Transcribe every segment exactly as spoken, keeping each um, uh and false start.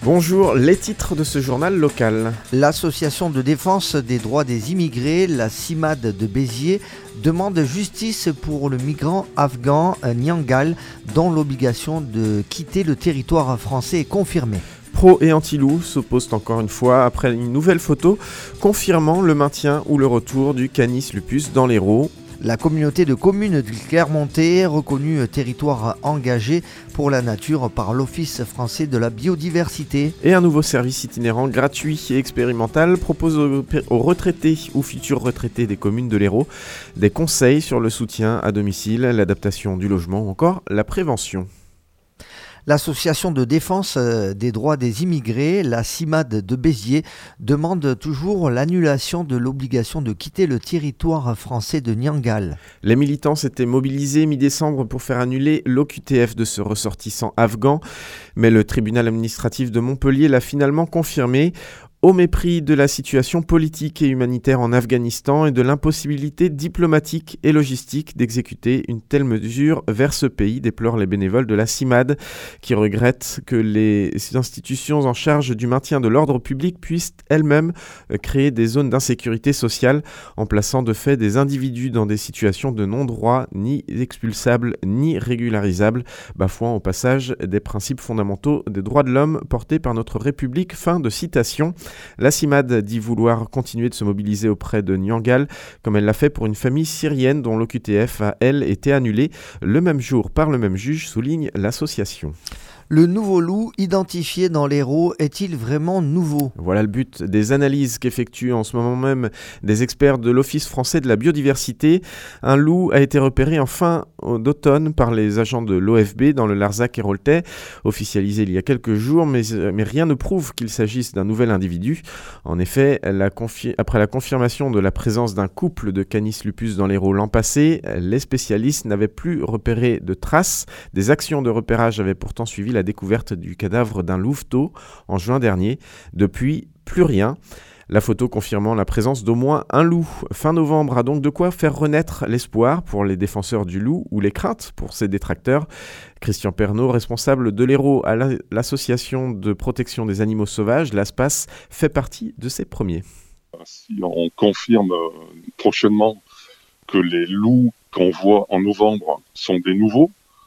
Bonjour, les titres de ce journal local. L'association de défense des droits des immigrés, la CIMAD de Béziers, demande justice pour le migrant afghan Nyangal, dont l'obligation de quitter le territoire français est confirmée. Pro et anti-loup s'opposent encore une fois après une nouvelle photo confirmant le maintien ou le retour du Canis lupus dans l'Hérault. La communauté de communes du Clermontais, reconnue territoire engagé pour la nature par l'Office français de la biodiversité. Et un nouveau service itinérant gratuit et expérimental propose aux, aux retraités ou futurs retraités des communes de l'Hérault des conseils sur le soutien à domicile, l'adaptation du logement ou encore la prévention. L'association de défense des droits des immigrés, la CIMAD de Béziers, demande toujours l'annulation de l'obligation de quitter le territoire français de Nyangal. Les militants s'étaient mobilisés mi-décembre pour faire annuler l'O Q T F de ce ressortissant afghan, mais le tribunal administratif de Montpellier l'a finalement confirmé. Au mépris de la situation politique et humanitaire en Afghanistan et de l'impossibilité diplomatique et logistique d'exécuter une telle mesure vers ce pays, déplorent les bénévoles de la CIMAD, qui regrettent que les institutions en charge du maintien de l'ordre public puissent elles-mêmes créer des zones d'insécurité sociale en plaçant de fait des individus dans des situations de non-droit, ni expulsables, ni régularisables, bafouant au passage des principes fondamentaux des droits de l'homme portés par notre République. Fin de citation. La CIMAD dit vouloir continuer de se mobiliser auprès de Nyangal, comme elle l'a fait pour une famille syrienne dont l'O Q T F a, elle, été annulée le même jour par le même juge, souligne l'association. Le nouveau loup identifié dans l'Hérault est-il vraiment nouveau ? Voilà le but des analyses qu'effectuent en ce moment même des experts de l'Office français de la biodiversité. Un loup a été repéré en fin d'automne par les agents de l'O F B dans le Larzac héroltais, officialisé il y a quelques jours, mais, mais rien ne prouve qu'il s'agisse d'un nouvel individu. En effet, la confi- après la confirmation de la présence d'un couple de Canis lupus dans l'Hérault l'an passé, les spécialistes n'avaient plus repéré de traces. Des actions de repérage avaient pourtant suivi la découverte du cadavre d'un louveteau en juin dernier. Depuis, plus rien. La photo confirmant la présence d'au moins un loup. Fin novembre a donc de quoi faire renaître l'espoir pour les défenseurs du loup ou les craintes pour ses détracteurs. Christian Pernaut, responsable de l'Hérault à l'association de protection des animaux sauvages, l'ASPAS, fait partie de ces premiers. Si on confirme prochainement que les loups qu'on voit en novembre sont des nouveaux,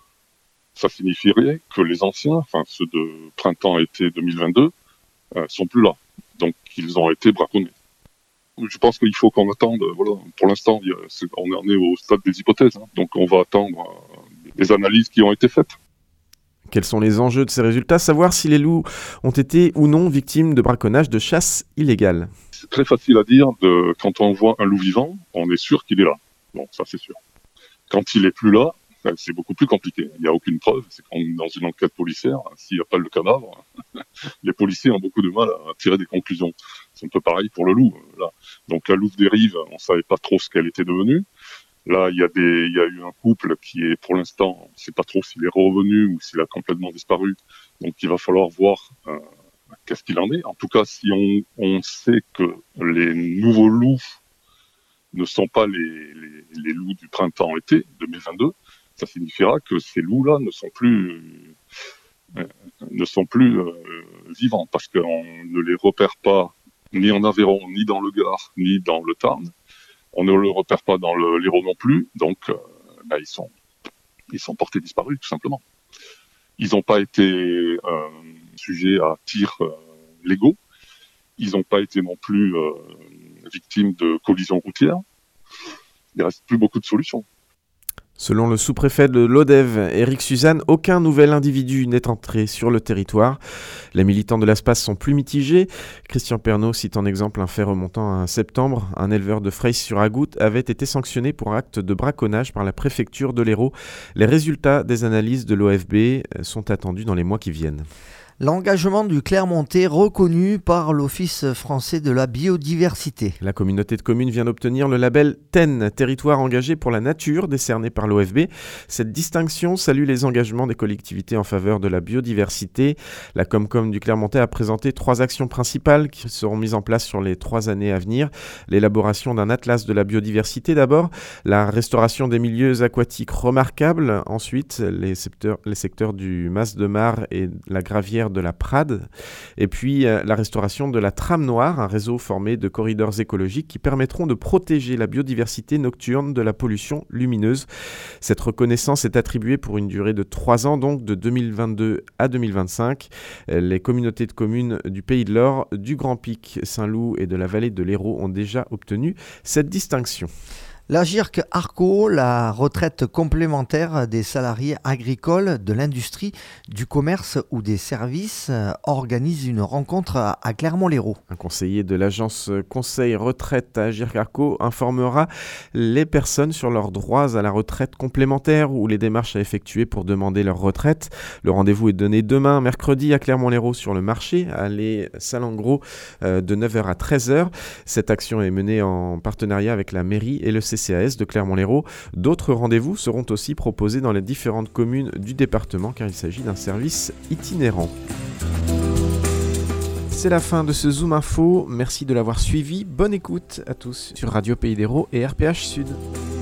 ça signifierait que les anciens, enfin ceux de printemps-été deux mille vingt-deux, euh, sont plus là. Donc ils ont été braconnés. Je pense qu'il faut qu'on attende. Voilà, pour l'instant, il y a, c'est, on en est au stade des hypothèses. Hein, donc on va attendre euh, les analyses qui ont été faites. Quels sont les enjeux de ces résultats ? Savoir si les loups ont été ou non victimes de braconnage, de chasse illégale. C'est très facile à dire. De, quand on voit un loup vivant, on est sûr qu'il est là. Bon, ça c'est sûr. Quand il est plus là, c'est beaucoup plus compliqué. Il n'y a aucune preuve. C'est comme dans une enquête policière. S'il n'y a pas le cadavre, les policiers ont beaucoup de mal à tirer des conclusions. C'est un peu pareil pour le loup. Là. Donc la louve des rives, on ne savait pas trop ce qu'elle était devenue. Là, il y a des, il y a eu un couple qui est, pour l'instant, on ne sait pas trop s'il est revenu ou s'il a complètement disparu. Donc il va falloir voir euh, qu'est-ce qu'il en est. En tout cas, si on, on sait que les nouveaux loups ne sont pas les, les, les loups du printemps-été deux mille vingt-deux, ça signifiera que ces loups-là ne sont plus euh, ne sont plus euh, vivants parce qu'on ne les repère pas ni en Aveyron, ni dans le Gard, ni dans le Tarn. On ne les repère pas dans le, l'Hérault non plus, donc euh, ben, ils sont ils sont portés disparus tout simplement. Ils n'ont pas été euh, sujets à tirs euh, légaux. Ils n'ont pas été non plus euh, victimes de collisions routières. Il reste plus beaucoup de solutions. Selon le sous-préfet de l'Odève, Éric Suzanne, aucun nouvel individu n'est entré sur le territoire. Les militants de l'ASPAS sont plus mitigés. Christian Pernaut cite en exemple un fait remontant à septembre. Un éleveur de Freysse-sur-Agout avait été sanctionné pour acte de braconnage par la préfecture de l'Hérault. Les résultats des analyses de l'O F B sont attendus dans les mois qui viennent. L'engagement du Clermontais reconnu par l'Office français de la biodiversité. La communauté de communes vient d'obtenir le label T E N, territoire engagé pour la nature, décerné par l'O F B. Cette distinction salue les engagements des collectivités en faveur de la biodiversité. La Comcom du Clermontais a présenté trois actions principales qui seront mises en place sur les trois années à venir. L'élaboration d'un atlas de la biodiversité d'abord, la restauration des milieux aquatiques remarquables, ensuite les secteurs, les secteurs du Mas de Mar et la Gravière ferroviaire de la Prade. Et puis euh, la restauration de la Trame Noire, un réseau formé de corridors écologiques qui permettront de protéger la biodiversité nocturne de la pollution lumineuse. Cette reconnaissance est attribuée pour une durée de trois ans, donc de deux mille vingt-deux à deux mille vingt-cinq. Les communautés de communes du Pays de l'Or, du Grand Pic, Saint-Loup et de la vallée de l'Hérault ont déjà obtenu cette distinction. La G I R C Arco, la retraite complémentaire des salariés agricoles, de l'industrie, du commerce ou des services, euh, organise une rencontre à, à Clermont-Lérault. Un conseiller de l'agence Conseil Retraite à G I R C Arco informera les personnes sur leurs droits à la retraite complémentaire ou les démarches à effectuer pour demander leur retraite. Le rendez-vous est donné demain, mercredi, à Clermont-Lérault sur le marché, allée Salengro, euh, de neuf heures à treize heures. Cette action est menée en partenariat avec la mairie et le C C A S de Clermont-Lérault. D'autres rendez-vous seront aussi proposés dans les différentes communes du département car il s'agit d'un service itinérant. C'est la fin de ce Zoom Info. Merci de l'avoir suivi. Bonne écoute à tous sur Radio Pays d'Hérault et R P H Sud.